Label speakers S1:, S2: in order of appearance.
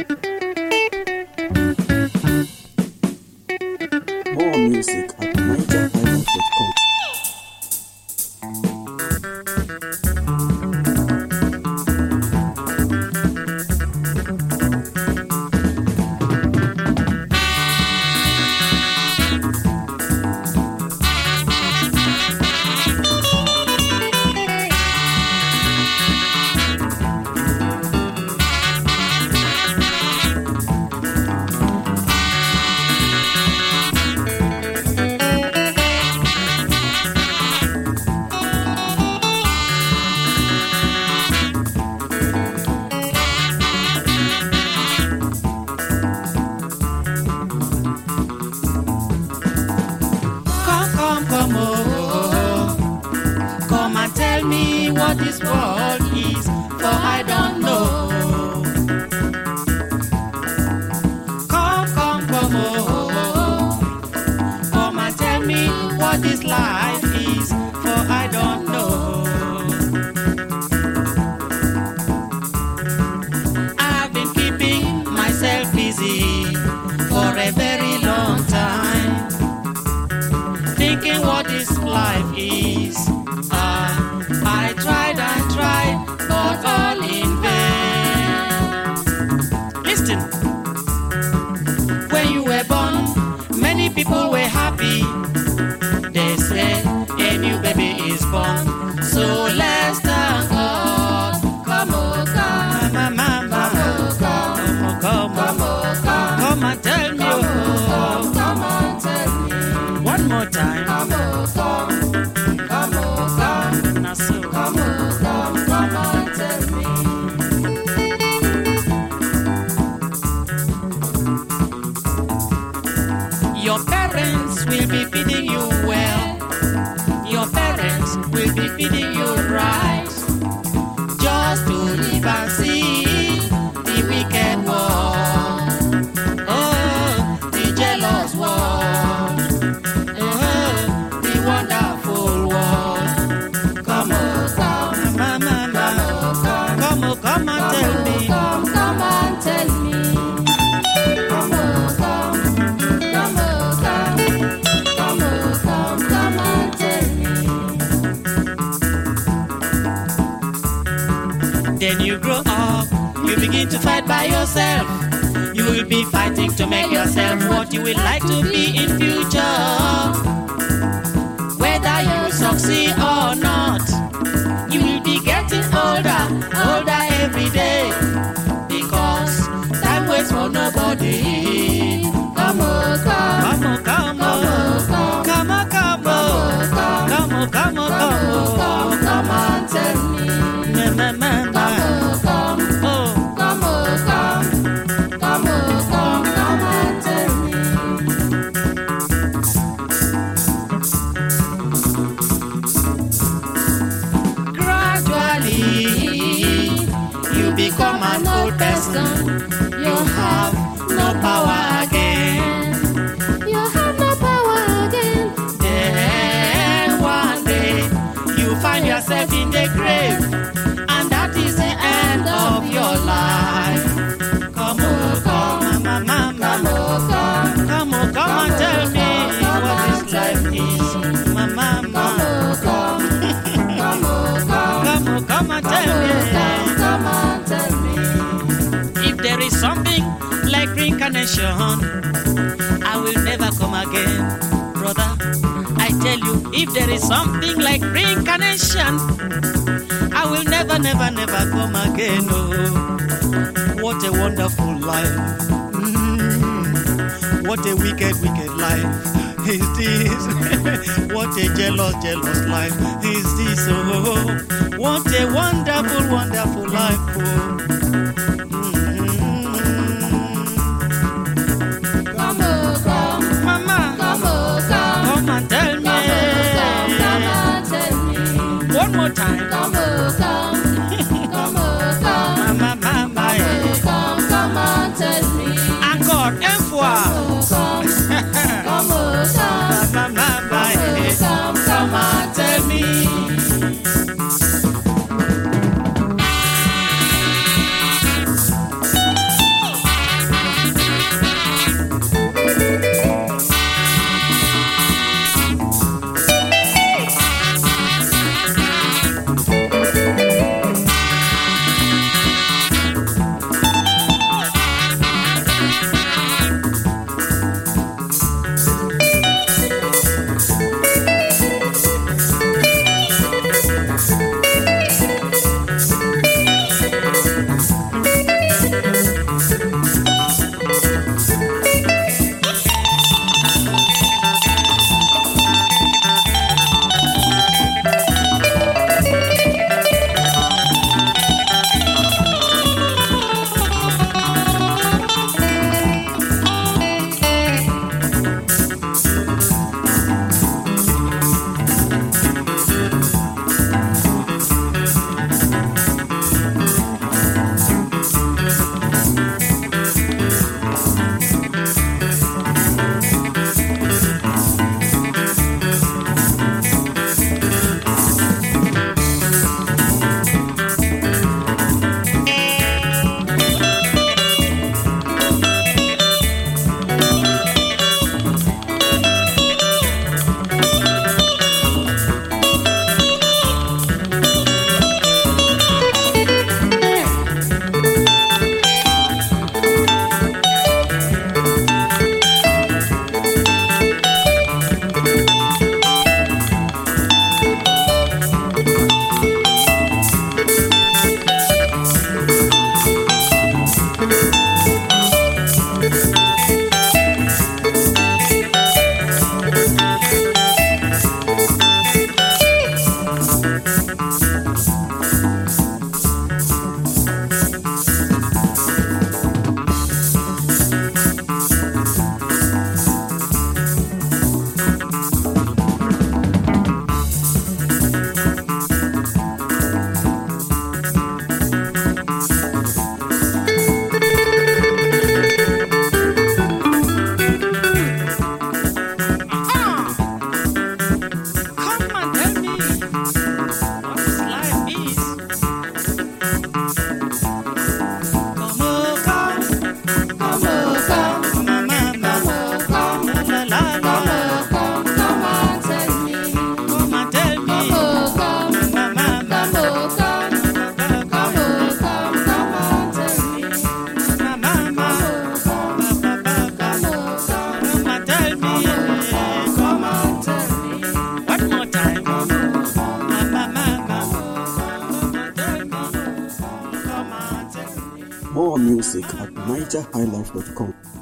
S1: More music at nigerhighlife.com.
S2: What this world is, for I don't know. Come, come and tell me what this life is, for I don't know. I've been keeping myself busy for a very long time, thinking what this life is. I tried and tried, but all in vain. Listen, when you were born, many people were happy. They said a new baby is born, so let's thank God. Come on, come, come and tell me, come and tell me, one more time. Come on, come on, so come and tell me. Your parents will be feeding you well. Your parents will be feeding you right. Just to live and see the wicked world. Oh, the jealous world. Oh, the wonderful world. Come and tell me. Come and tell me. Come and tell me. Then you grow up, you begin to fight by yourself. You will be fighting to make yourself what you would like to be in future. Whether you succeed or not, you will be getting older every day, because time waits for nobody. Come on, come and tell me. Come and tell me. You become an old person. You have no power again. You have no power again. Then one day you find yourself in the grave, and that is the end of your life. Come on, come and tell me what this life is, mama. Come and tell me. Come and tell me. If there is something like reincarnation, I will never come again, brother. I tell you, if there is something like reincarnation, I will never come again. Oh, what a wonderful life. What a wicked life is this. What a jealous life is this. Oh, what a wonderful life. Oh. Come and tell me. One more time. Come and tell me. Encore, un fois. Come and tell me.
S1: More music at nigerhighlife.com.